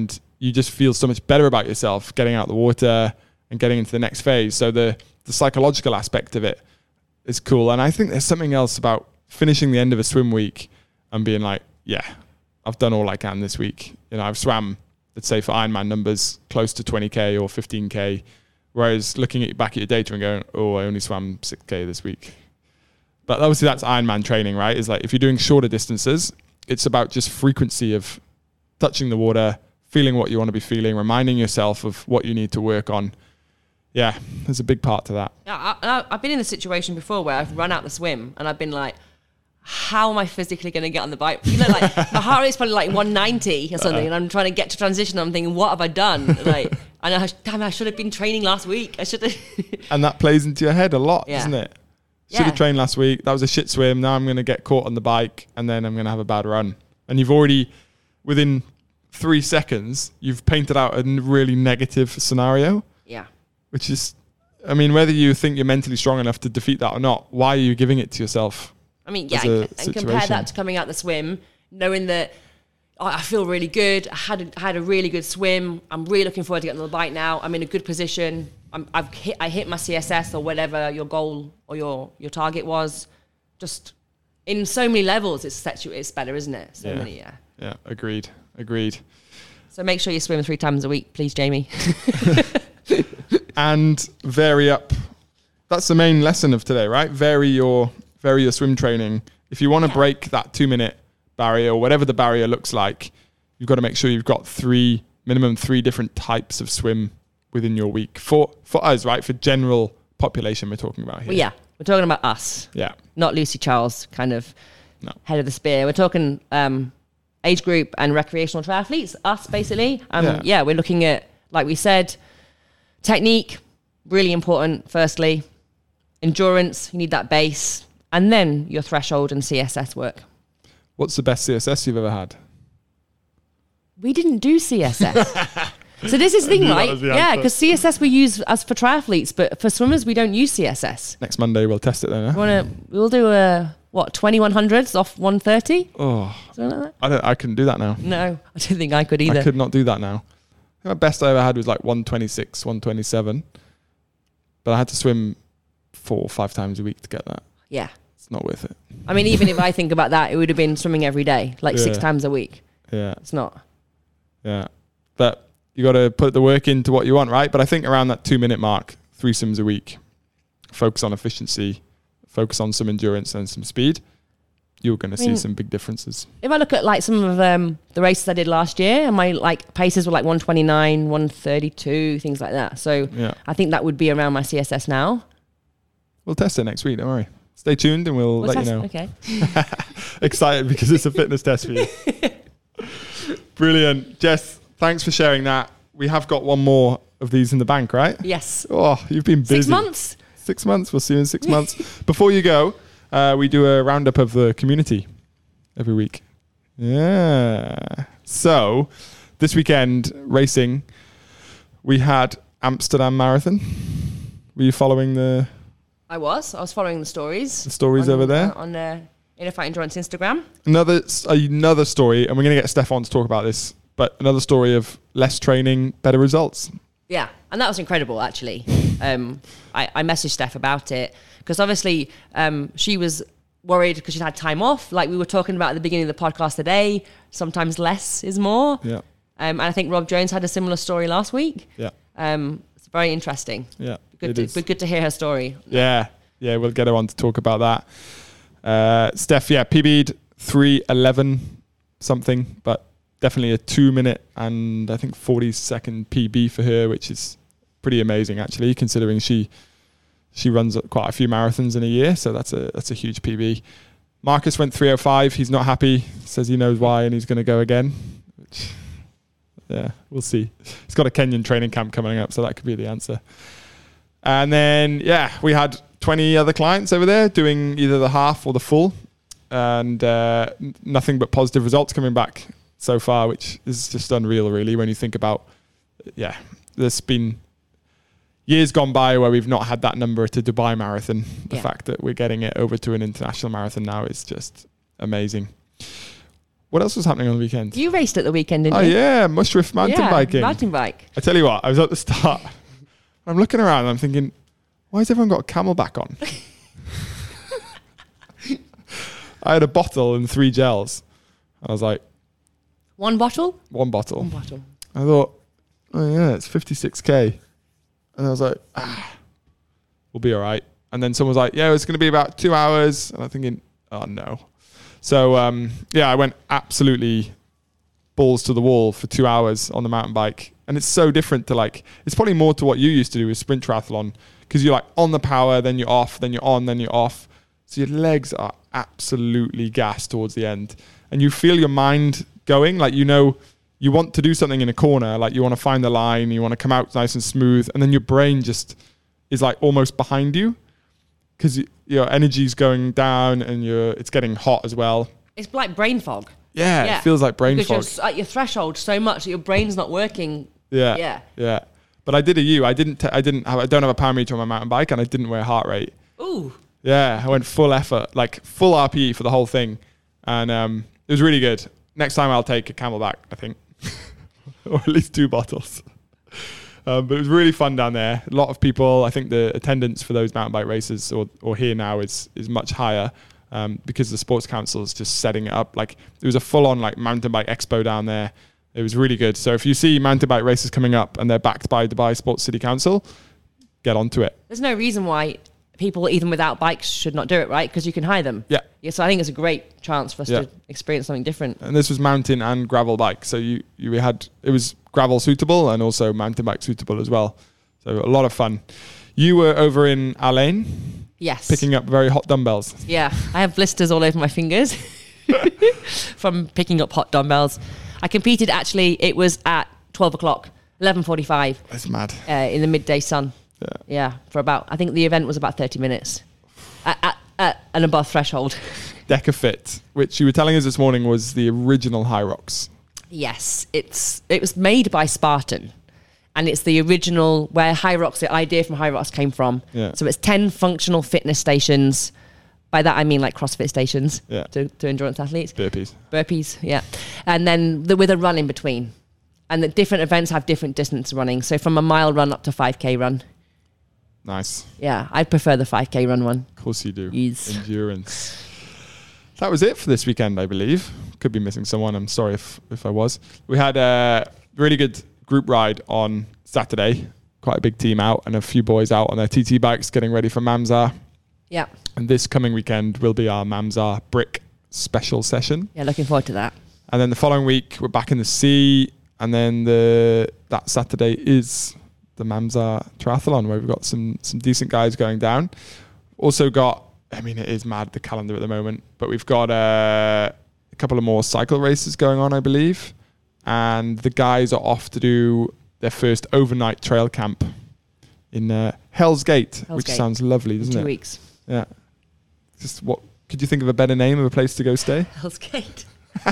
you just feel so much better about yourself getting out the water and getting into the next phase. So the, the psychological aspect of it is cool. And I think there's something else about finishing the end of a swim week and being like, yeah, I've done all I can this week. You know, I've swam, let's say for Ironman numbers, close to twenty K or fifteen K. Whereas looking at back at your data and going, oh, I only swam six K this week. But obviously that's Ironman training, right? It's like if you're doing shorter distances, it's about just frequency of touching the water, feeling what you want to be feeling, reminding yourself of what you need to work on. Yeah, there's a big part to that. Yeah, I, I've been in a situation before where I've run out the swim and I've been like, how am I physically going to get on the bike? You know, like my heart rate's probably like one ninety or something, and I'm trying to get to transition. I'm thinking, what have I done? Like, and I, damn, I should have been training last week. I should have. And that plays into your head a lot, Yeah. doesn't it? Should Yeah. have trained last week. That was a shit swim. Now I'm going to get caught on the bike, and then I'm going to have a bad run. And you've already, within three seconds, you've painted out a really negative scenario. Yeah. Which is, I mean, whether you think you're mentally strong enough to defeat that or not, why are you giving it to yourself? I mean, yeah, as a and, and compare situation? that to coming out the swim, knowing that oh, I feel really good. I had a, had a really good swim. I'm really looking forward to getting on the bike now. I'm in a good position. I'm, I've hit, I hit my C S S or whatever your goal or your, your target was. Just in so many levels, it's sets you, it's better, isn't it? So Yeah. many, yeah. Yeah, agreed. Agreed. So make sure you swim three times a week, please, Jamie. And vary up. That's the main lesson of today, right? Vary your vary your swim training. If you want to Yeah. break that two minute barrier or whatever the barrier looks like, you've got to make sure you've got three minimum three different types of swim within your week for for us, right? For general population, we're talking about here. Well, yeah, we're talking about us, Yeah. not Lucy Charles, kind of No. head of the spear. We're talking um, age group and recreational triathletes, us basically. Um, Yeah. yeah, we're looking at, like we said, technique, really important, firstly. Endurance, you need that base. And then your threshold and C S S work. What's the best C S S you've ever had? We didn't do C S S. So this is the thing, knew that right? was the Yeah, answer. because C S S we use as for triathletes, but for swimmers we don't use C S S. Next Monday we'll test it then. Huh? We wanna, we'll do a, what, twenty-one hundreds off one thirty? Oh, Something like that? I don't. I couldn't do that now. No, I don't think I could either. I could not do that now. I think my best I ever had was like one twenty-six, one twenty-seven. But I had to swim four or five times a week to get that. Yeah. It's not worth it. I mean, even if I think about that, it would have been swimming every day, like six Yeah. times a week. Yeah, It's not. yeah. But you got to put the work into what you want, right? But I think around that two minute mark, three swims a week, focus on efficiency, focus on some endurance and some speed, you're going to I mean, see some big differences. If I look at like some of um, the races I did last year, and my like paces were like one twenty-nine, one thirty-two, things like that. So Yeah. I think that would be around my C S S now. We'll test it next week. Don't worry. Stay tuned and we'll, We'll let test- you know. Okay. Excited because it's a fitness test for you. Brilliant. Jess, thanks for sharing that. We have got one more of these in the bank, right? Yes. Oh, you've been busy. Six months. Six months. We'll see you in six months. Before you go, uh, we do a roundup of the community every week. Yeah. So this weekend racing, we had Amsterdam Marathon. Were you following the, I was. I was following the stories. the stories on, over there? uh, on uh, Inner Fight Endurance Instagram. Another another story, and we're going to get Stefan to talk about this, but another story of less training, better results. Yeah, and that was incredible, actually. Um, I, I messaged Steph about it because obviously um, she was worried because she'd had time off. Like we were talking about at the beginning of the podcast today, sometimes less is more. Yeah, Um, and I think Rob Jones had a similar story last week. yeah, Um, it's very interesting. yeah. Good it to, is. but good to hear her story. Yeah, yeah, we'll get her on to talk about that. Uh, Steph, yeah, P B'd three eleven something, but definitely a two minute and I think forty second P B for her, which is pretty amazing actually, considering she she runs quite a few marathons in a year, so that's a that's a huge P B. Marcus went three oh five. He's not happy. Says he knows why and he's going to go again. Which, yeah, we'll see. He's got a Kenyan training camp coming up, so that could be the answer. And then, yeah, we had twenty other clients over there doing either the half or the full, and uh, n- nothing but positive results coming back so far, which is just unreal, really, when you think about, yeah, there's been years gone by where we've not had that number at a Dubai marathon. The Yeah. fact that we're getting it over to an international marathon now is just amazing. what else was happening on the weekend? You raced at the weekend, didn't Oh, you? yeah. Mushriff mountain yeah, biking. mountain bike. I tell you what, I was at the start. I'm looking around and I'm thinking, why has everyone got a Camelback on? I had a bottle and three gels. I was like, One bottle? one bottle. One bottle. I thought, oh yeah, it's fifty-six K. And I was like, ah, we'll be all right. And then someone was like, yeah, it's going to be about two hours. And I'm thinking, oh no. So um, yeah, I went absolutely balls to the wall for two hours on the mountain bike. And it's so different to like, it's probably more to what you used to do with sprint triathlon, because you're like on the power, then you're off, then you're on, then you're off. So your legs are absolutely gassed towards the end. And you feel your mind going, like, you know, you want to do something in a corner, like you want to find the line, you want to come out nice and smooth. And then your brain just is like almost behind you because your energy's going down and you're, it's getting hot as well. It's like brain fog. Yeah, yeah. It feels like brain because fog. You're at your threshold so much that your brain's not working. Yeah. Yeah. Yeah. But I did a U. I didn't, t- I didn't have, I don't have a power meter on my mountain bike and I didn't wear heart rate. Ooh. Yeah, I went full effort, like full R P E for the whole thing. And um, it was really good. Next time I'll take a Camelback, I think. Or at least two bottles. Um, but it was really fun down there. A lot of people, I think the attendance for those mountain bike races or, or here now is is much higher um, because the Sports Council is just setting it up. Like it was a full-on like mountain bike expo down there. It was really good. So if you see mountain bike races coming up and they're backed by Dubai Sports City Council, get onto it. There's no reason why people, even without bikes, should not do it, right? Because you can hire them. Yeah. Yeah. So I think it's a great chance for us Yeah. to experience something different. And this was mountain and gravel bike. So you, you had, it was gravel suitable and also mountain bike suitable as well. So a lot of fun. You were over in Alain. Yes. Picking up very hot dumbbells. Yeah. I have blisters all over my fingers from picking up hot dumbbells. I competed, actually, it was at twelve o'clock, eleven forty-five. That's mad. Uh, in the midday sun. Yeah. Yeah. For about, I think the event was about thirty minutes. At, at, at an above threshold. Decafit, which you were telling us this morning was the original Hyrox. Yes, it's it was made by Spartan, and it's the original where Hyrox, the idea from Hyrox came from. Yeah. So it's ten functional fitness stations. By that I mean like CrossFit stations Yeah. to, to endurance athletes. Burpees. Burpees, yeah. And then the, with a run in between. And the different events have different distance running. So from a mile run up to five K run. Nice. Yeah, I prefer the five K run one. Of course you do. Yes. Endurance. That was it for this weekend, I believe. Could be missing someone. I'm sorry if, if I was. We had a really good group ride on Saturday. Quite a big team out and a few boys out on their T T bikes getting ready for Mamzar. Yeah. And this coming weekend will be our Mamzar Brick special session. Yeah, looking forward to that. And then the following week, we're back in the sea. And then the that Saturday is the Mamzar Triathlon, where we've got some some decent guys going down. Also got, I mean, it is mad, the calendar at the moment, but we've got uh, a couple of more cycle races going on, I believe. And the guys are off to do their first overnight trail camp in uh, Hell's Gate, Hell's which Gate. sounds lovely, doesn't Two it? weeks. Yeah. Just what, could you think of a better name of a place to go stay? Hell's Gate.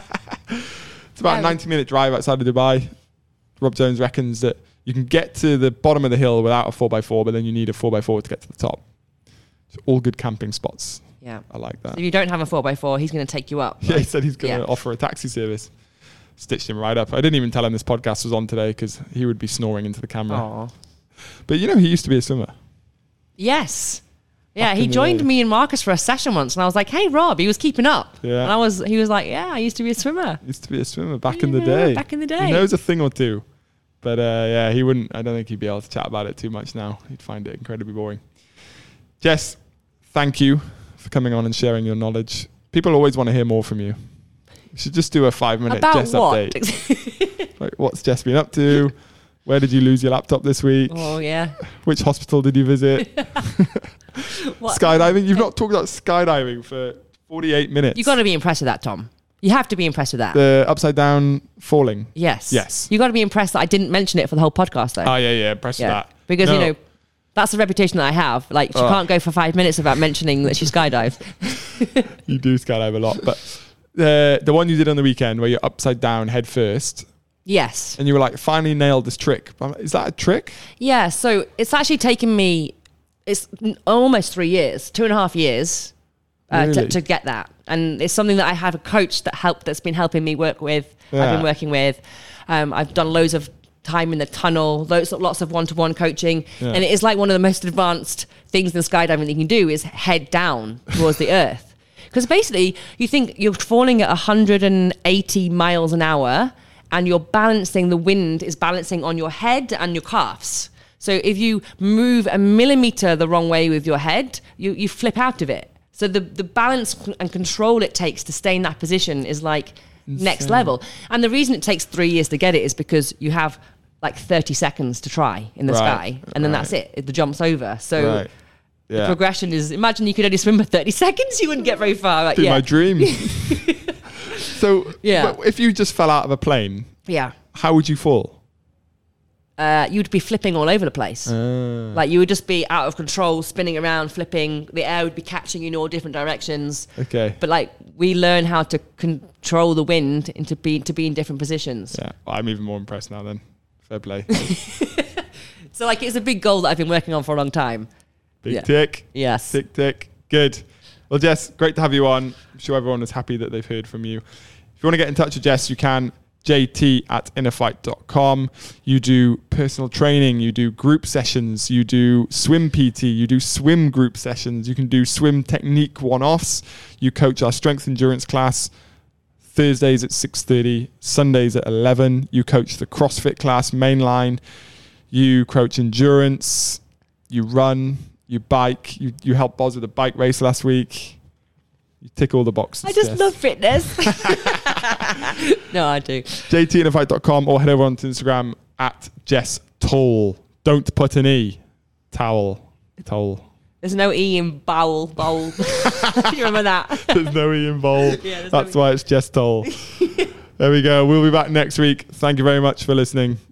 It's about Yeah. a ninety minute drive outside of Dubai. Rob Jones reckons that you can get to the bottom of the hill without a four by four, but then you need a four by four to get to the top. So all good camping spots. Yeah. I like that. If you don't have a four by four, he's going to take you up. Yeah, he said he's going to Yeah. offer a taxi service. Stitched him right up. I didn't even tell him this podcast was on today because he would be snoring into the camera. Aw. But you know, he used to be a swimmer. Yes. Yeah, Back he in the joined day. me and Marcus for a session once, and I was like, "Hey, Rob," he was keeping up, Yeah. and I was, he was like, "Yeah, I used to be a swimmer." Used to be a swimmer back in the Yeah, day. back in the He day. knows a thing or two. But uh, yeah, he wouldn't, I don't think he'd be able to chat about it too much now. He'd find it incredibly boring. Jess, thank you for coming on and sharing your knowledge. People always want to hear more from you. You should just do a five minute About Jess what? update. Like, what's Jess been up to? Where did you lose your laptop this week? Oh yeah. Which hospital did you visit? What? Skydiving? You've not talked about skydiving for forty-eight minutes. You got to be impressed with that, Tom. You have to be impressed with that. The upside down falling. yes. Yes. You got to be impressed that I didn't mention it for the whole podcast, though. Oh, yeah, yeah. Impressed with yeah. that. Because No. you know, that's the reputation that I have. Like, she Oh. can't go for five minutes without mentioning that she skydived. You do skydive a lot. But the the one you did on the weekend where you're upside down head first Yes. and you were like, finally nailed this trick. Is that a trick? Yeah. So it's actually taken me, it's n- almost three years, two and a half years. uh, really? to, to get that. And it's something that I have a coach that help that's been helping me work with. Yeah. I've been working with. Um, I've done loads of time in the tunnel, loads, lots of one-to-one coaching. Yeah. And it is like one of the most advanced things in skydiving that you can do is head down towards the earth. Because basically, you think you're falling at one hundred eighty miles an hour and you're balancing, the wind is balancing on your head and your calves. So if you move a millimeter the wrong way with your head, you, you flip out of it. So the, the balance and control it takes to stay in that position is like insane. Next level. And the reason it takes three years to get it is because you have like thirty seconds to try in the right. sky. And then right. that's it. The jump's over. So right. yeah. the progression is, imagine you could only swim for thirty seconds, you wouldn't get very far. Like, Be yeah. my dream. So Yeah. if you just fell out of a plane, Yeah. how would you fall? Uh, you'd be flipping all over the place. Uh, Like you would just be out of control, spinning around, flipping. The air would be catching you in all different directions. okay. But like we learn how to control the wind and to be to be in different positions. Yeah. I'm even more impressed now then. Fair play. So like it's a big goal that I've been working on for a long time. Big Yeah. tick. Yes. Tick, tick. Good. Well, Jess, great to have you on. I'm sure everyone is happy that they've heard from you. If you want to get in touch with Jess, you can. J T at innerfight dot com. You do personal training, you do group sessions, you do swim P T, you do swim group sessions, you can do swim technique one-offs. You coach our strength endurance class Thursdays at six thirty, Sundays at eleven. You coach the CrossFit class mainline. You coach endurance, you run, you bike, you, you helped Boz with a bike race last week. You tick all the boxes. I just Jess. love fitness. No, I do. J T innerfight dot com or head over onto Instagram at Jess Toll. Don't put an E. Towel. Towel. There's no E in bowel, bowl. You remember that? There's no E involved. Yeah, there's That's no E. why it's Jess Toll. There we go. We'll be back next week. Thank you very much for listening.